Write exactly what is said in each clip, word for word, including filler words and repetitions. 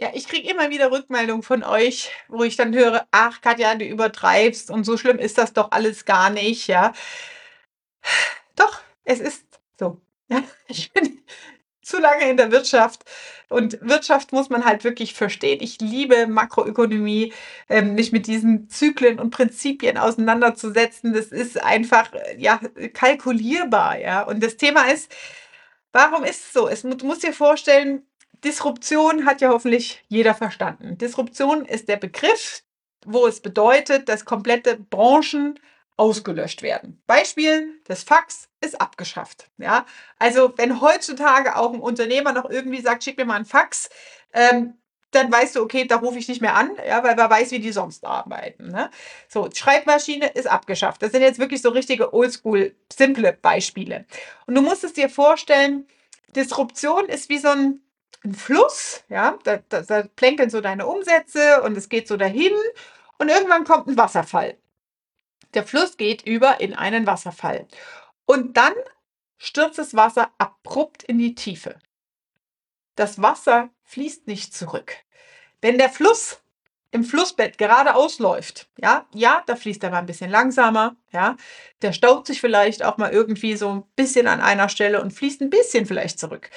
Ja, ich kriege immer wieder Rückmeldungen von euch, wo ich dann höre: „Ach Katja, du übertreibst und so schlimm ist das doch alles gar nicht“, ja. Doch, es ist so. Ja, ich bin zu lange in der Wirtschaft und Wirtschaft muss man halt wirklich verstehen. Ich liebe Makroökonomie, ähm, mich mit diesen Zyklen und Prinzipien auseinanderzusetzen. Das ist einfach, äh, ja, kalkulierbar, ja. Und das Thema ist, warum ist es so? Es, mu- du musst dir vorstellen, Disruption hat ja hoffentlich jeder verstanden. Disruption ist der Begriff, wo es bedeutet, dass komplette Branchen ausgelöscht werden. Beispiel, das Fax ist abgeschafft. Ja? Also wenn heutzutage auch ein Unternehmer noch irgendwie sagt, schick mir mal ein Fax, ähm, dann weißt du, okay, da rufe ich nicht mehr an, ja, weil wer weiß, wie die sonst arbeiten. Ne? So, Schreibmaschine ist abgeschafft. Das sind jetzt wirklich so richtige oldschool, simple Beispiele. Und du musst es dir vorstellen, Disruption ist wie so ein, ein Fluss, ja, da, da, da plänkeln so deine Umsätze und es geht so dahin und irgendwann kommt ein Wasserfall. Der Fluss geht über in einen Wasserfall und dann stürzt das Wasser abrupt in die Tiefe. Das Wasser fließt nicht zurück. Wenn der Fluss im Flussbett geradeaus läuft, ja, ja, da fließt er mal ein bisschen langsamer, ja, der staut sich vielleicht auch mal irgendwie so ein bisschen an einer Stelle und fließt ein bisschen vielleicht zurück.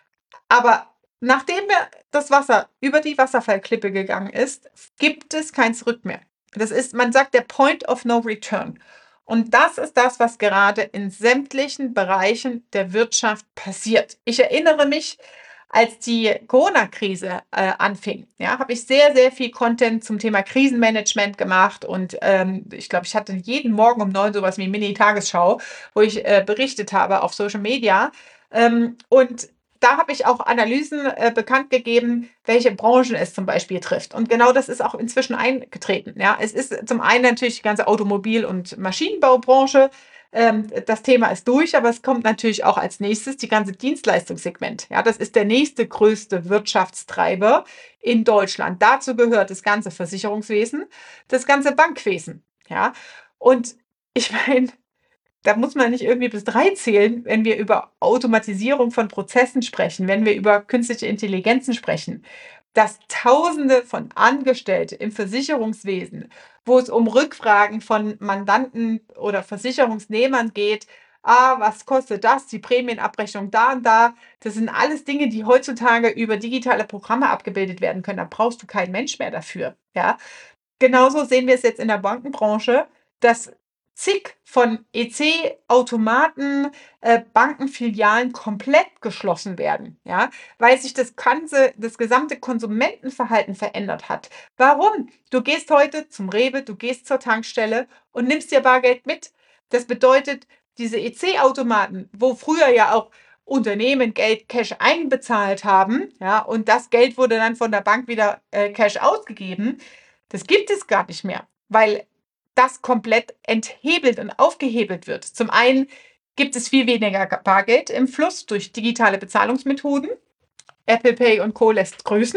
Aber nachdem wir das Wasser über die Wasserfallklippe gegangen ist, gibt es kein Zurück mehr. Das ist, man sagt, der Point of No Return. Und das ist das, was gerade in sämtlichen Bereichen der Wirtschaft passiert. Ich erinnere mich, als die Corona-Krise äh, anfing, ja, habe ich sehr, sehr viel Content zum Thema Krisenmanagement gemacht. Und ähm, ich glaube, ich hatte jeden Morgen um neun sowas wie Mini-Tagesschau, wo ich äh, berichtet habe auf Social Media. Ähm, und da habe ich auch Analysen äh, bekannt gegeben, welche Branchen es zum Beispiel trifft. Und genau das ist auch inzwischen eingetreten. Ja, es ist zum einen natürlich die ganze Automobil- und Maschinenbaubranche. Ähm, das Thema ist durch, aber es kommt natürlich auch als nächstes die ganze Dienstleistungssegment. Ja, das ist der nächste größte Wirtschaftstreiber in Deutschland. Dazu gehört das ganze Versicherungswesen, das ganze Bankwesen. Ja, und ich meine, da muss man nicht irgendwie bis drei zählen, wenn wir über Automatisierung von Prozessen sprechen, wenn wir über künstliche Intelligenzen sprechen, dass Tausende von Angestellte im Versicherungswesen, wo es um Rückfragen von Mandanten oder Versicherungsnehmern geht, ah, was kostet das, die Prämienabrechnung da und da, das sind alles Dinge, die heutzutage über digitale Programme abgebildet werden können. Da brauchst du keinen Mensch mehr dafür. Ja? Genauso sehen wir es jetzt in der Bankenbranche, dass zig von E C-Automaten, äh, Bankenfilialen komplett geschlossen werden, ja, weil sich das ganze das gesamte Konsumentenverhalten verändert hat. Warum? Du gehst heute zum Rewe, du gehst zur Tankstelle und nimmst dir Bargeld mit. Das bedeutet, diese E C-Automaten, wo früher ja auch Unternehmen Geld Cash einbezahlt haben, ja, und das Geld wurde dann von der Bank wieder, äh, Cash ausgegeben, das gibt es gar nicht mehr, weil das komplett enthebelt und aufgehebelt wird. Zum einen gibt es viel weniger Bargeld im Fluss durch digitale Bezahlungsmethoden. Apple Pay und Co. lässt grüßen.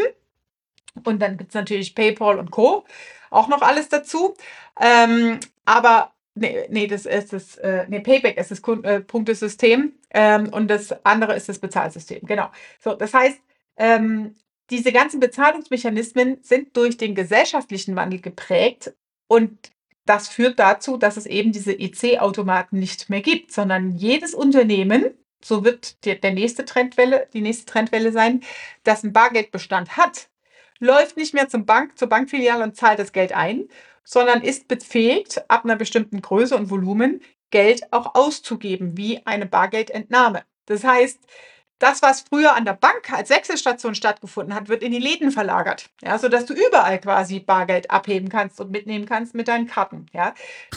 Und dann gibt es natürlich PayPal und Co. Auch noch alles dazu. Ähm, aber nee, nee, das ist das, äh, nee, Payback ist das Kun- äh, Punktesystem ähm, und das andere ist das Bezahlsystem. Genau. So, das heißt, ähm, diese ganzen Bezahlungsmechanismen sind durch den gesellschaftlichen Wandel geprägt und das führt dazu, dass es eben diese E C-Automaten nicht mehr gibt, sondern jedes Unternehmen, so wird die, der nächste Trendwelle, die nächste Trendwelle sein, das einen Bargeldbestand hat, läuft nicht mehr zum Bank, zur Bankfiliale und zahlt das Geld ein, sondern ist befähigt, ab einer bestimmten Größe und Volumen Geld auch auszugeben, wie eine Bargeldentnahme. Das heißt, das, was früher an der Bank als Wechselstation stattgefunden hat, wird in die Läden verlagert, ja, sodass du überall quasi Bargeld abheben kannst und mitnehmen kannst mit deinen Karten. Ja.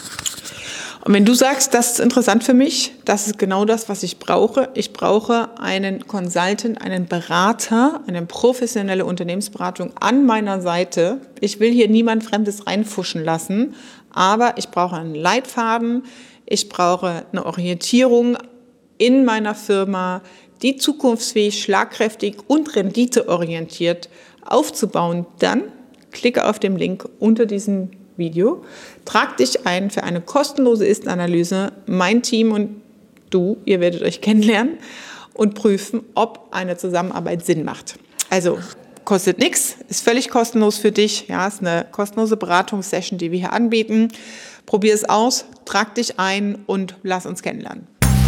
Und wenn du sagst, das ist interessant für mich, das ist genau das, was ich brauche. Ich brauche einen Consultant, einen Berater, eine professionelle Unternehmensberatung an meiner Seite. Ich will hier niemand Fremdes reinfuschen lassen, aber ich brauche einen Leitfaden, ich brauche eine Orientierung in meiner Firma, die zukunftsfähig, schlagkräftig und renditeorientiert aufzubauen. Dann klicke auf den Link unter diesem Video. Trag dich ein für eine kostenlose Ist-Analyse. Mein Team und du, ihr werdet euch kennenlernen und prüfen, ob eine Zusammenarbeit Sinn macht. Also kostet nichts, Ist völlig kostenlos für dich. Ja, ist eine kostenlose Beratungssession, die wir hier anbieten. Probier es aus, trag dich ein und lass uns kennenlernen.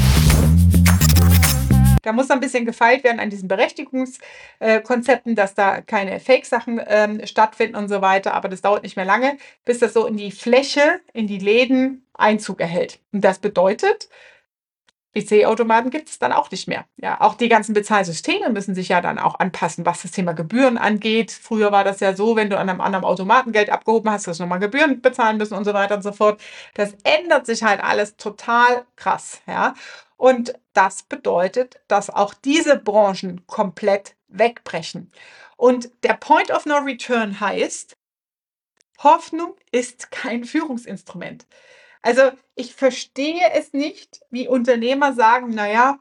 Da muss ein bisschen gefeilt werden an diesen Berechtigungskonzepten, dass da keine Fake-Sachen ähm, stattfinden und so weiter. Aber das dauert nicht mehr lange, bis das so in die Fläche, in die Läden Einzug erhält. Und das bedeutet, P C-Automaten gibt es dann auch nicht mehr. Ja, auch die ganzen Bezahlsysteme müssen sich ja dann auch anpassen, was das Thema Gebühren angeht. Früher war das ja so, wenn du an einem anderen Automaten Geld abgehoben hast, hast du nochmal Gebühren bezahlen müssen und so weiter und so fort. Das ändert sich halt alles total krass. Ja? Und das bedeutet, dass auch diese Branchen komplett wegbrechen. Und der Point of No Return heißt, Hoffnung ist kein Führungsinstrument. Also ich verstehe es nicht, wie Unternehmer sagen, naja,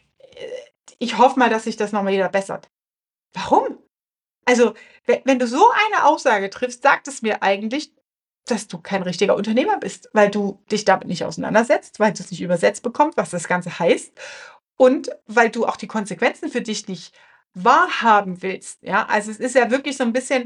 ich hoffe mal, dass sich das nochmal wieder bessert. Warum? Also, we- wenn du so eine Aussage triffst, sagt es mir eigentlich, dass du kein richtiger Unternehmer bist, weil du dich damit nicht auseinandersetzt, weil du es nicht übersetzt bekommst, was das Ganze heißt und weil du auch die Konsequenzen für dich nicht wahrhaben willst. Ja, also es ist ja wirklich so ein bisschen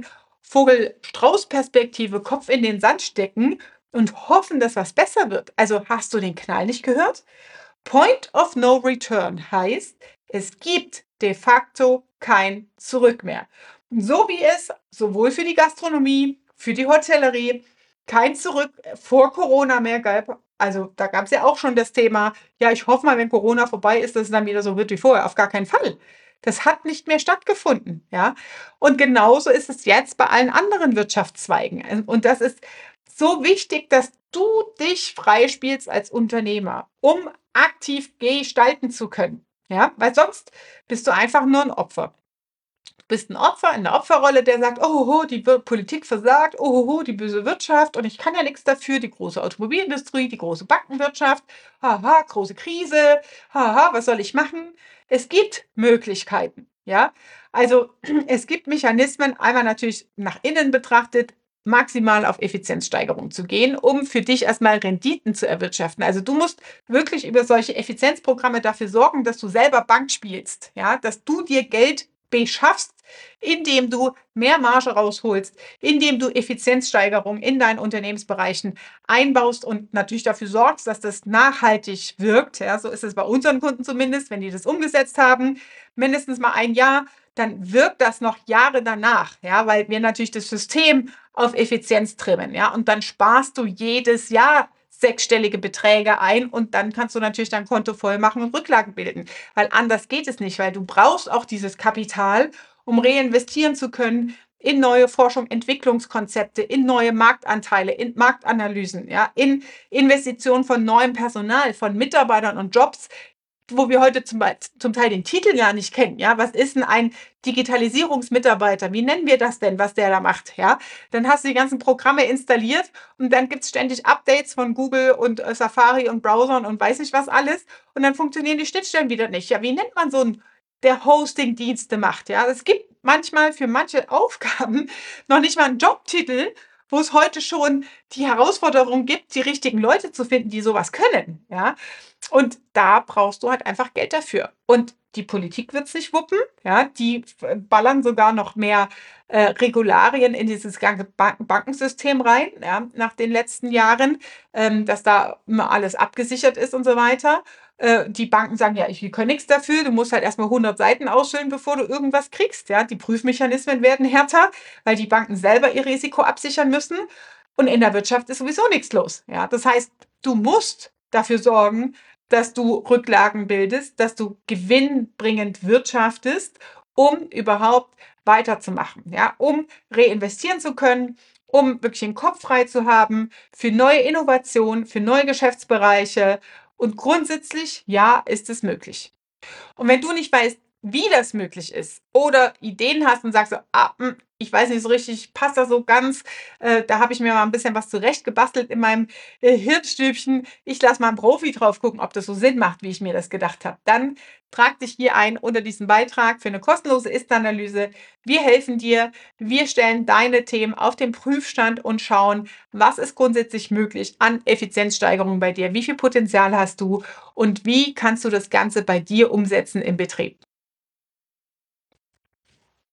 Vogel-Strauß-Perspektive, Kopf in den Sand stecken und hoffen, dass was besser wird. Also hast du den Knall nicht gehört? Point of No Return heißt, es gibt de facto kein Zurück mehr. So wie es sowohl für die Gastronomie, für die Hotellerie kein Zurück vor Corona mehr gab. Also da gab es ja auch schon das Thema, ja, ich hoffe mal, wenn Corona vorbei ist, dass es dann wieder so wird wie vorher. Auf gar keinen Fall. Das hat nicht mehr stattgefunden, ja. Und genauso ist es jetzt bei allen anderen Wirtschaftszweigen. Und das ist so wichtig, dass du dich freispielst als Unternehmer, um aktiv gestalten zu können. Ja, weil sonst bist du einfach nur ein Opfer. Du bist ein Opfer in der Opferrolle, der sagt, oh, die Politik versagt, oh, die böse Wirtschaft und ich kann ja nichts dafür, die große Automobilindustrie, die große Bankenwirtschaft, haha, große Krise, haha, was soll ich machen? Es gibt Möglichkeiten, ja. Also es gibt Mechanismen, einmal natürlich nach innen betrachtet, maximal auf Effizienzsteigerung zu gehen, um für dich erstmal Renditen zu erwirtschaften. Also du musst wirklich über solche Effizienzprogramme dafür sorgen, dass du selber Bank spielst, ja, dass du dir Geld beschaffst, indem du mehr Marge rausholst, indem du Effizienzsteigerung in deinen Unternehmensbereichen einbaust und natürlich dafür sorgst, dass das nachhaltig wirkt. Ja, so ist es bei unseren Kunden zumindest, wenn die das umgesetzt haben, mindestens mal ein Jahr, dann wirkt das noch Jahre danach, ja, weil wir natürlich das System auf Effizienz trimmen, ja, und dann sparst du jedes Jahr sechsstellige Beträge ein und dann kannst du natürlich dein Konto voll machen und Rücklagen bilden, weil anders geht es nicht, weil du brauchst auch dieses Kapital, um reinvestieren zu können in neue Forschung, Entwicklungskonzepte, in neue Marktanteile, in Marktanalysen, ja, in Investitionen von neuem Personal, von Mitarbeitern und Jobs, wo wir heute zum, zum Teil den Titel gar nicht kennen. Ja, was ist denn ein Digitalisierungsmitarbeiter? Wie nennen wir das denn, was der da macht? Ja, dann hast du die ganzen Programme installiert und dann gibt es ständig Updates von Google und äh, Safari und Browsern und weiß nicht was alles und dann funktionieren die Schnittstellen wieder nicht. Ja, wie nennt man so einen, der Hosting-Dienste macht? Ja, es gibt manchmal für manche Aufgaben noch nicht mal einen Jobtitel, wo es heute schon die Herausforderung gibt, die richtigen Leute zu finden, die sowas können. Ja, und da brauchst du halt einfach Geld dafür. Und die Politik wird es nicht wuppen. Ja, die ballern sogar noch mehr äh, Regularien in dieses ganze Bank Bankensystem rein, ja, nach den letzten Jahren, ähm, dass da immer alles abgesichert ist und so weiter. Äh, die Banken sagen, ja, ich wir können nichts dafür. Du musst halt erstmal hundert Seiten ausfüllen, bevor du irgendwas kriegst. Ja, die Prüfmechanismen werden härter, weil die Banken selber ihr Risiko absichern müssen. Und in der Wirtschaft ist sowieso nichts los. Ja, das heißt, du musst dafür sorgen, dass du Rücklagen bildest, dass du gewinnbringend wirtschaftest, um überhaupt weiterzumachen, ja, um reinvestieren zu können, um wirklich den Kopf frei zu haben für neue Innovationen, für neue Geschäftsbereiche. Und grundsätzlich, ja, ist es möglich. Und wenn du nicht weißt, wie das möglich ist oder Ideen hast und sagst so, ah, hm, ich weiß nicht so richtig, passt das so ganz, äh, da habe ich mir mal ein bisschen was zurechtgebastelt in meinem äh, Hirnstübchen. Ich lasse mal einen Profi drauf gucken, ob das so Sinn macht, wie ich mir das gedacht habe. Dann trag dich hier ein unter diesen Beitrag für eine kostenlose Ist-Analyse. Wir helfen dir, wir stellen deine Themen auf den Prüfstand und schauen, was ist grundsätzlich möglich an Effizienzsteigerung bei dir, wie viel Potenzial hast du und wie kannst du das Ganze bei dir umsetzen im Betrieb.